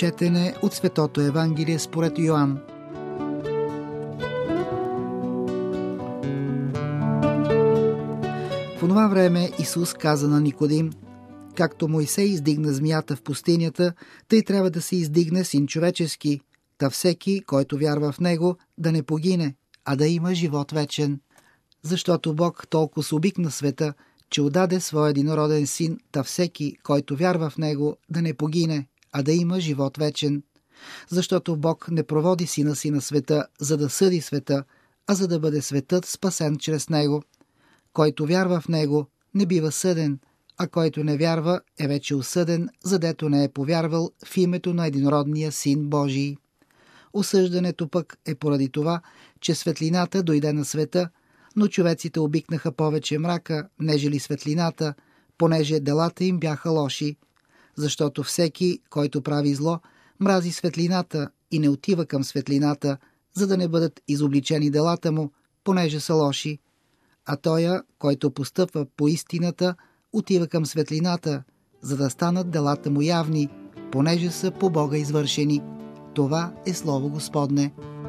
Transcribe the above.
Четене от Светото Евангелие според Йоан. В онова време Исус каза на Никодим: както Мойсей издигна змията в пустинята, тъй трябва да се издигне Син човечески, та всеки, който вярва в него, да не погине, а да има живот вечен. Защото Бог толкова обикна света, че отдаде своя единороден Син, та всеки, който вярва в него, да не погине, а да има живот вечен. Защото Бог не проводи Сина си на света, за да съди света, а за да бъде светът спасен чрез него. Който вярва в него, не бива съден, а който не вярва, е вече осъден, задето не е повярвал в името на единородния Син Божий. Осъждането пък е поради това, че светлината дойде на света, но човеците обикнаха повече мрака, нежели светлината, понеже делата им бяха лоши. Защото всеки, който прави зло, мрази светлината и не отива към светлината, за да не бъдат изобличени делата му, понеже са лоши. А тоя, който постъпва по истината, отива към светлината, за да станат делата му явни, понеже са по Бога извършени. Това е Слово Господне.